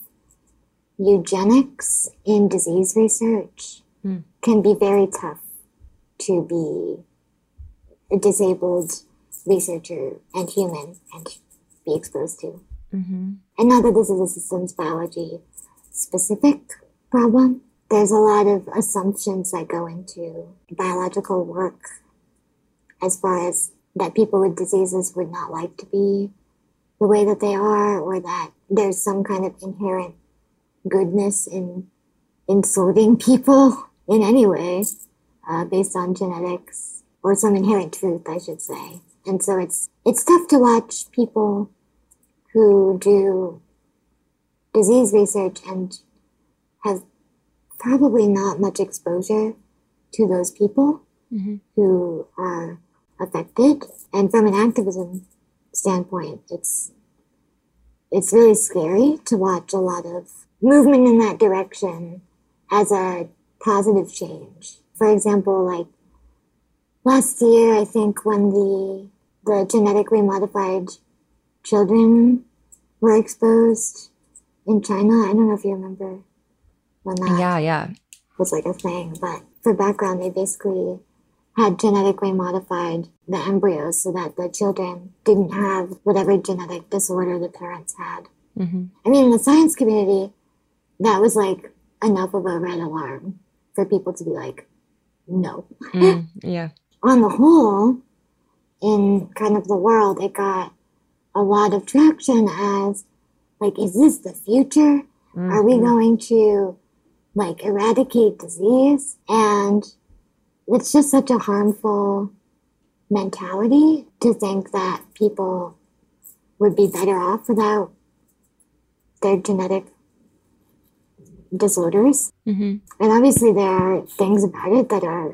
eugenics in disease research mm. can be very tough to be a disabled researcher and human and be exposed to. Mm-hmm. And not that this is a systems biology specific problem. There's a lot of assumptions that go into biological work as far as that people with diseases would not like to be the way that they are, or that there's some kind of inherent goodness in in sorting people in any way uh, based on genetics, or some inherent truth, I should say. And so it's it's tough to watch people who do disease research and have probably not much exposure to those people mm-hmm. who are affected. And from an activism standpoint, it's it's really scary to watch a lot of movement in that direction as a positive change. For example, like last year, I think when the the genetically modified children were exposed in China, I don't know if you remember when that yeah, yeah. was like a thing, but for background, they basically had genetically modified the embryos so that the children didn't have whatever genetic disorder the parents had. Mm-hmm. I mean, in the science community, that was like enough of a red alarm for people to be like, no. Mm, yeah. On the whole, in kind of the world, it got a lot of traction as like, is this the future? Mm-hmm. Are we going to like eradicate disease? And it's just such a harmful mentality to think that people would be better off without their genetic disorders. Mm-hmm. And obviously there are things about it that are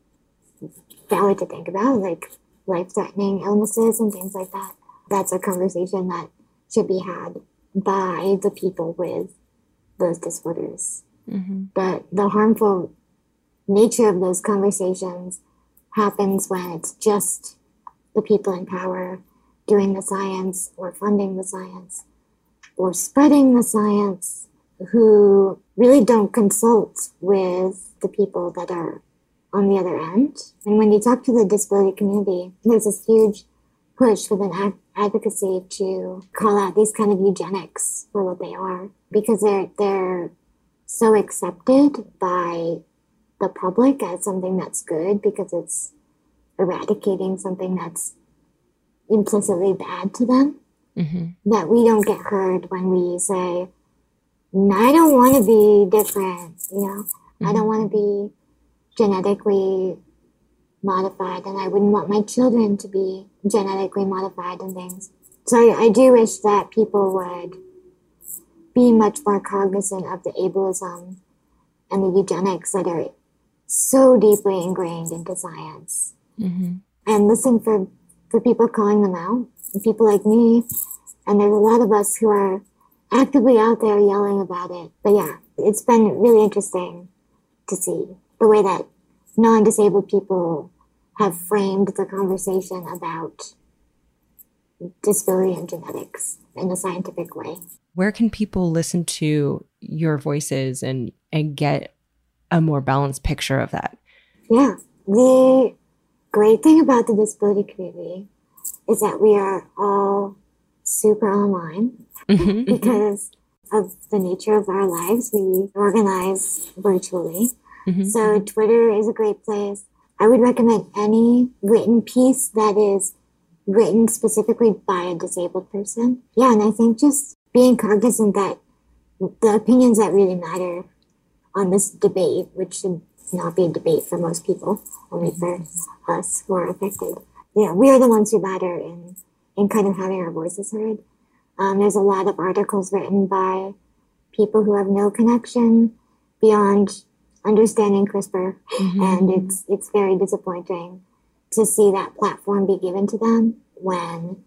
valid to think about, like life-threatening illnesses and things like that. That's a conversation that should be had by the people with those disorders. Mm-hmm. But the harmful nature of those conversations happens when it's just the people in power doing the science or funding the science or spreading the science who really don't consult with the people that are on the other end. And when you talk to the disability community, there's this huge push within ad- advocacy to call out these kind of eugenics for what they are, because they're they're so accepted by the public as something that's good because it's eradicating something that's implicitly bad to them, mm-hmm. that we don't get heard when we say, I don't want to be different, you know, mm-hmm. I don't want to be genetically modified, and I wouldn't want my children to be genetically modified and things. So I do wish that people would be much more cognizant of the ableism and the eugenics that are so deeply ingrained into science. Mm-hmm. And listen for, for people calling them out, and people like me. And there's a lot of us who are actively out there yelling about it. But yeah, it's been really interesting to see the way that non-disabled people have framed the conversation about disability and genetics in a scientific way. Where can people listen to your voices and, and get a more balanced picture of that? Yeah. The great thing about the disability community is that we are all super online mm-hmm. because of the nature of our lives. We organize virtually. Mm-hmm. So Twitter is a great place. I would recommend any written piece that is written specifically by a disabled person. Yeah, and I think just being cognizant that the opinions that really matter on this debate, which should not be a debate for most people, only for us who are affected. Yeah, we are the ones who matter in, in kind of having our voices heard. Um, there's a lot of articles written by people who have no connection beyond understanding CRISPR, mm-hmm. and it's it's very disappointing to see that platform be given to them when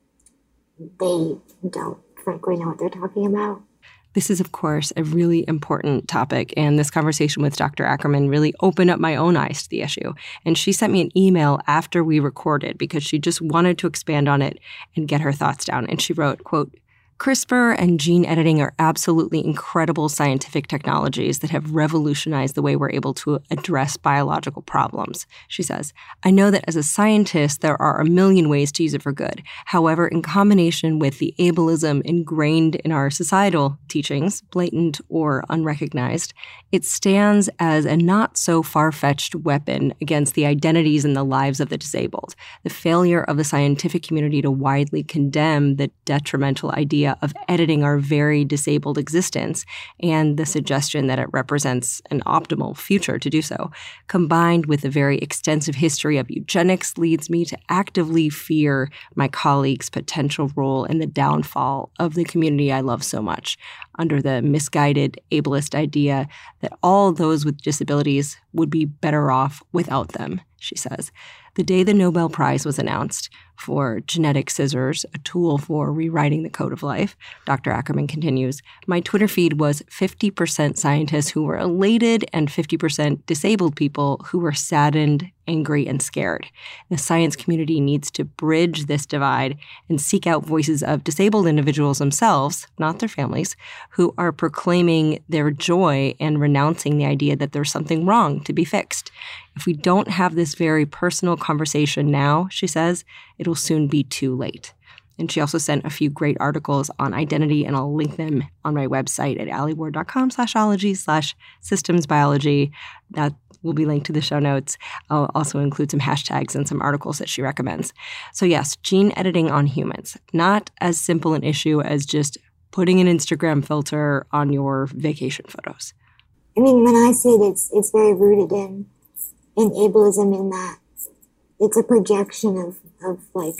they don't frankly know what they're talking about. This is, of course, a really important topic, and this conversation with Doctor Ackerman really opened up my own eyes to the issue. And she sent me an email after we recorded because she just wanted to expand on it and get her thoughts down. And she wrote, quote, CRISPR and gene editing are absolutely incredible scientific technologies that have revolutionized the way we're able to address biological problems. She says, I know that as a scientist, there are a million ways to use it for good. However, in combination with the ableism ingrained in our societal teachings, blatant or unrecognized, it stands as a not so far-fetched weapon against the identities and the lives of the disabled. The failure of the scientific community to widely condemn the detrimental idea of editing our very disabled existence and the suggestion that it represents an optimal future to do so, combined with a very extensive history of eugenics, leads me to actively fear my colleagues' potential role in the downfall of the community I love so much, under the misguided ableist idea that all those with disabilities would be better off without them, she says. The day the Nobel Prize was announced for genetic scissors, a tool for rewriting the code of life, Doctor Ackerman continues, my Twitter feed was fifty percent scientists who were elated and fifty percent disabled people who were saddened, angry, and scared. The science community needs to bridge this divide and seek out voices of disabled individuals themselves, not their families, who are proclaiming their joy and renouncing the idea that there's something wrong to be fixed. If we don't have this very personal conversation now, she says, it'll soon be too late. And she also sent a few great articles on identity, and I'll link them on my website at alieward.com slash ology slash systems biology. That will be linked to the show notes. I'll also include some hashtags and some articles that she recommends. So yes, gene editing on humans, not as simple an issue as just putting an Instagram filter on your vacation photos. I mean, when I say it, it's, it's very rooted in, in ableism, in that it's a projection of, of like,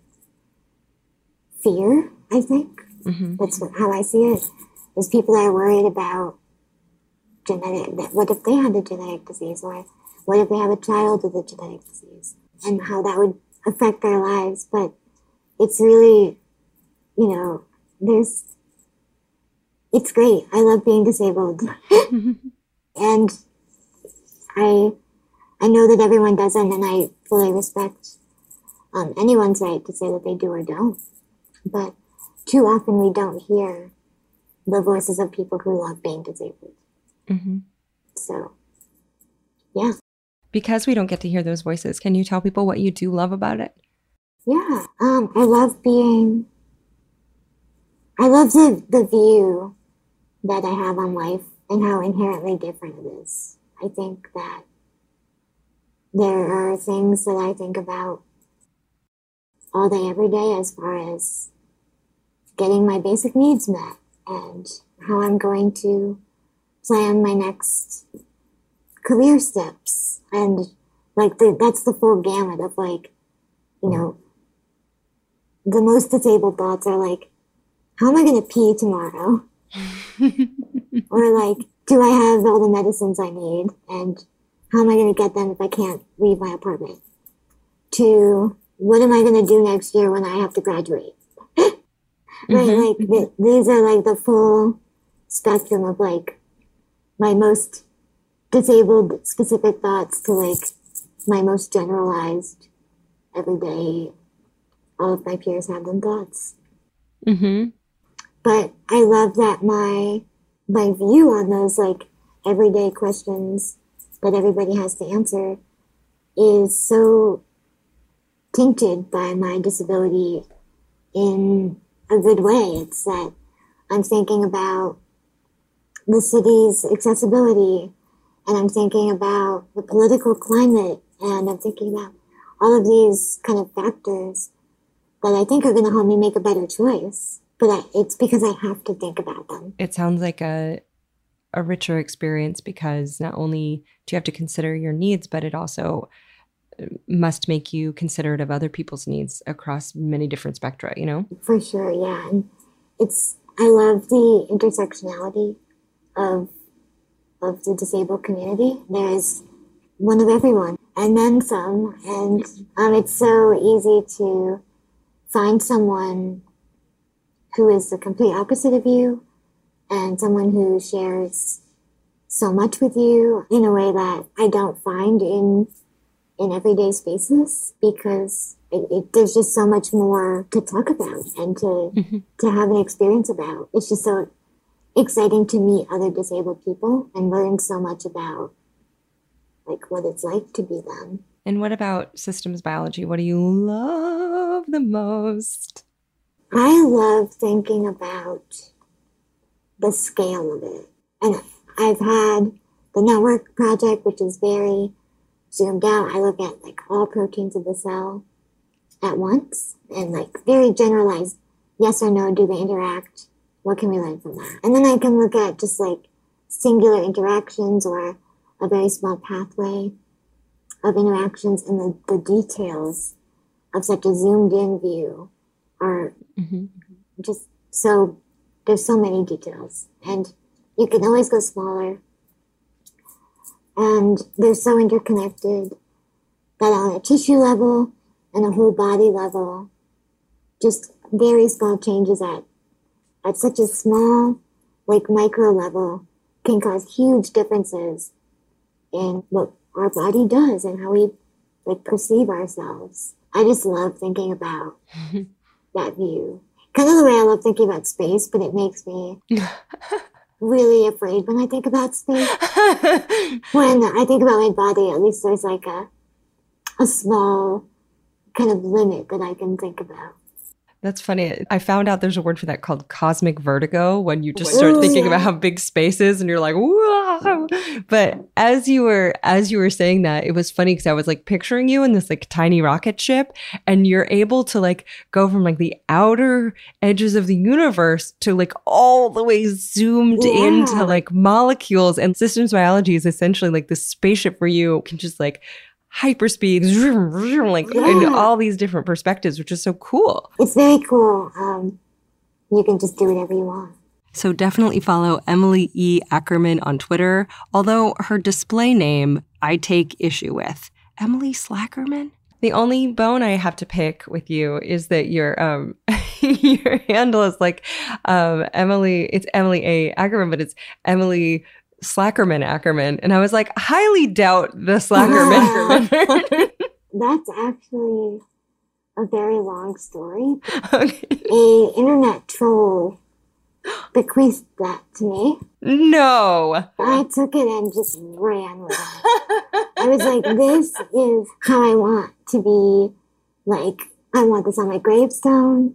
fear, I think. Mm-hmm. That's what, how I see it. There's people that are worried about genetic, that what if they had a genetic disease, or what if they have a child with a genetic disease, and how that would affect their lives. But it's really, you know, there's, it's great. I love being disabled. And I, I know that everyone doesn't, and I fully respect um, anyone's right to say that they do or don't. But too often we don't hear the voices of people who love being disabled. Mm-hmm. So, yeah. Because we don't get to hear those voices, can you tell people what you do love about it? Yeah. Um, I love being, I love the, the view that I have on life and how inherently different it is. I think that there are things that I think about all day, every day, as far as getting my basic needs met and how I'm going to plan my next career steps. And like the, that's the full gamut of, like, you know, the most disabled thoughts are like, how am I going to pee tomorrow? Or like, do I have all the medicines I need? And how am I going to get them if I can't leave my apartment? To what am I going to do next year when I have to graduate? Right, mm-hmm. Like th- these are like the full spectrum of like my most disabled specific thoughts to like my most generalized everyday, all of my peers have them thoughts. Mm-hmm. But I love that my my view on those like everyday questions that everybody has to answer is so tainted by my disability in a good way. It's that I'm thinking about the city's accessibility, and I'm thinking about the political climate And I'm thinking about all of these kind of factors that I think are going to help me make a better choice. But I, it's because I have to think about them. It sounds like a a richer experience because not only do you have to consider your needs, but it also must make you considerate of other people's needs across many different spectra, you know? For sure, yeah. And it's, I love the intersectionality of, of the disabled community. There is one of everyone, and then some. And um, it's so easy to find someone who is the complete opposite of you, and someone who shares so much with you in a way that I don't find in in everyday spaces, because it, it, there's just so much more to talk about and to mm-hmm. to have an experience about. It's just so exciting to meet other disabled people and learn so much about like what it's like to be them. And what about systems biology? What do you love the most? I love thinking about the scale of it. And I've had the network project, which is very zoomed out. I look at like all proteins of the cell at once and like very generalized, yes or no, do they interact? What can we learn from that? And then I can look at just like singular interactions or a very small pathway of interactions, and the, the details of such a zoomed in view are mm-hmm. just so, there's so many details, and you can always go smaller, and they're so interconnected that on a tissue level and a whole body level, just very small changes at at such a small, like micro level can cause huge differences in what our body does and how we like perceive ourselves. I just love thinking about that view. Kind of the way I love thinking about space, but it makes me really afraid when I think about space. When I think about my body, at least there's like a a small kind of limit that I can think about. That's funny. I found out there's a word for that called cosmic vertigo, when you just start Ooh, thinking yeah. about how big space is and you're like, whoa. But as you were as you were saying that, it was funny because I was like picturing you in this like tiny rocket ship, and you're able to like go from like the outer edges of the universe to like all the way zoomed yeah. into like molecules. And systems biology is essentially like this spaceship where you can just like hyperspeed, like yeah. in all these different perspectives, which is so cool. It's very cool. Um, you can just do whatever you want. So definitely follow Emily E. Ackerman on Twitter, although her display name I take issue with. Emily Slackerman? The only bone I have to pick with you is that your um your handle is like um Emily, it's Emily A. Ackerman, but it's Emily Slackerman Ackerman. And I was like, highly doubt the Slackerman. That's actually a very long story. Okay. A internet troll bequeathed that to me. No. I took it and just ran with it. I was like, this is how I want to be. Like, I want this on my gravestone.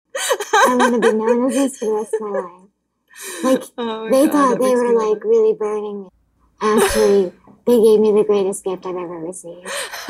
I want to be known as this for the rest of my life. Like, oh they God, thought they were, like, really burning me. Actually, they gave me the greatest gift I've ever received.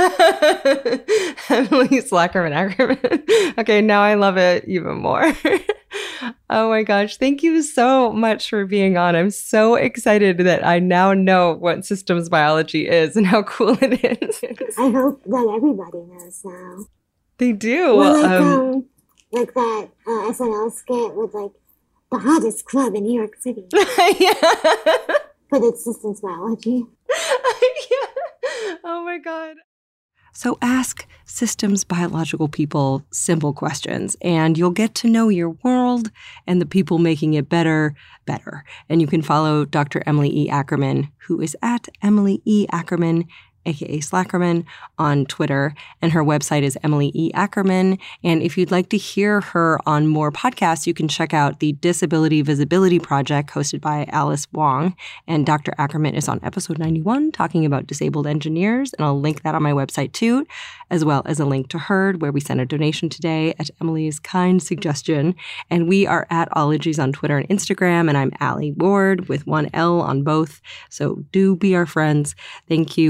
Emily Slackerman Ackerman. Okay, now I love it even more. Oh my gosh, thank you so much for being on. I'm so excited that I now know what systems biology is and how cool it is. I hope that everybody knows now. They do. Well, like, um, um, like that uh, S N L skit with, like, the hottest club in New York City. Yeah. But it's systems biology. Yeah. Oh my God. So ask systems biological people simple questions, and you'll get to know your world and the people making it better, better. And you can follow Doctor Emily E. Ackerman, who is at Emily E. Ackerman, aka Slackerman, on Twitter, and her website is Emily E. Ackerman. And if you'd like to hear her on more podcasts, you can check out the Disability Visibility Project hosted by Alice Wong. And Doctor Ackerman is on episode ninety-one talking about disabled engineers, and I'll link that on my website too, as well as a link to Herd, where we sent a donation today at Emily's kind suggestion. And we are at Ologies on Twitter and Instagram, and I'm Allie Ward with one L on both. So do be our friends. Thank you, Aaron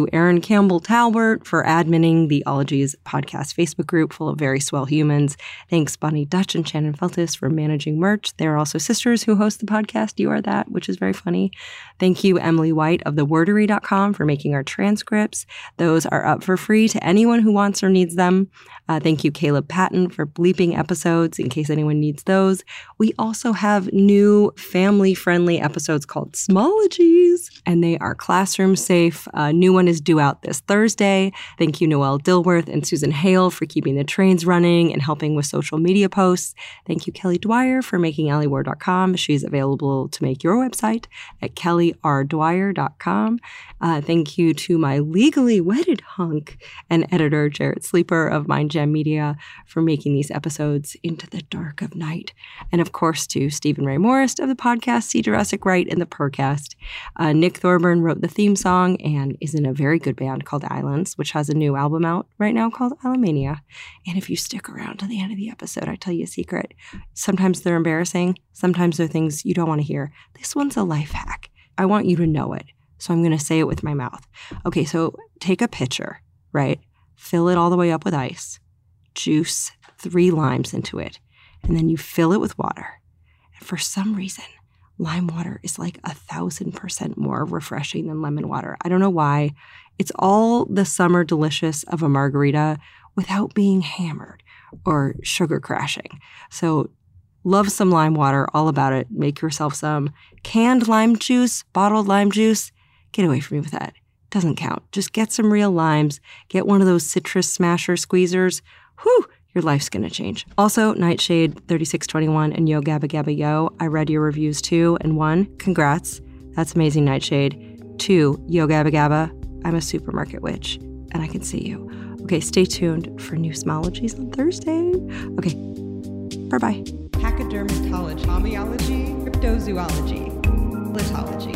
Campbell Talbert for adminning the Ologies podcast Facebook group full of very swell humans. Thanks Bonnie Dutch and Shannon Feltis for managing merch. They're also sisters who host the podcast You Are That, which is very funny. Thank you Emily White of the wordery dot com for making our transcripts. Those are up for free to anyone who wants or needs them. Uh, thank you Caleb Patton for bleeping episodes in case anyone needs those. We also have new family-friendly episodes called Smologies, and they are classroom safe. A new one is due out this Thursday. Thank you Noelle Dilworth and Susan Hale for keeping the trains running and helping with social media posts. Thank you Kelly Dwyer for making Allie Ward dot com. She's available to make your website at kelly r dwyer dot com. Uh, thank you to my legally wedded hunk and editor Jarrett Sleeper of Mind Jam Media for making these episodes into the dark of night. And of course to Stephen Ray Morris of the podcast See Jurassic Right and the Purrcast. Uh, Nick Thorburn wrote the theme song and is in a very good band called Islands, which has a new album out right now called Islandmania. And if you stick around to the end of the episode, I tell you a secret. Sometimes they're embarrassing. Sometimes they're things you don't want to hear. This one's a life hack. I want you to know it. So I'm going to say it with my mouth. Okay, so take a pitcher, right? Fill it all the way up with ice. Juice three limes into it. And then you fill it with water. And for some reason, lime water is like a thousand percent more refreshing than lemon water. I don't know why. It's all the summer delicious of a margarita without being hammered or sugar crashing. So love some lime water, all about it. Make yourself some canned lime juice, bottled lime juice. Get away from me with that. Doesn't count. Just get some real limes. Get one of those citrus smasher squeezers. Whew, your life's going to change. Also, Nightshade thirty-six twenty-one and Yo Gabba Gabba Yo. I read your reviews too. And one, congrats. That's amazing, Nightshade. Two, Yo Gabba Gabba. I'm a supermarket witch and I can see you. Okay, stay tuned for new Smologies on Thursday. Okay, bye-bye. Pachydermatology, homeology, cryptozoology, litology,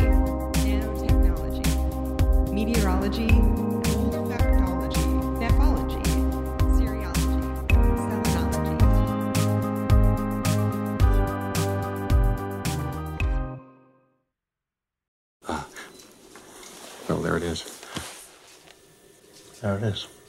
nanotechnology, meteorology, olfactology, nephology, serology, selenology. Ah. Well, there it is. There it is.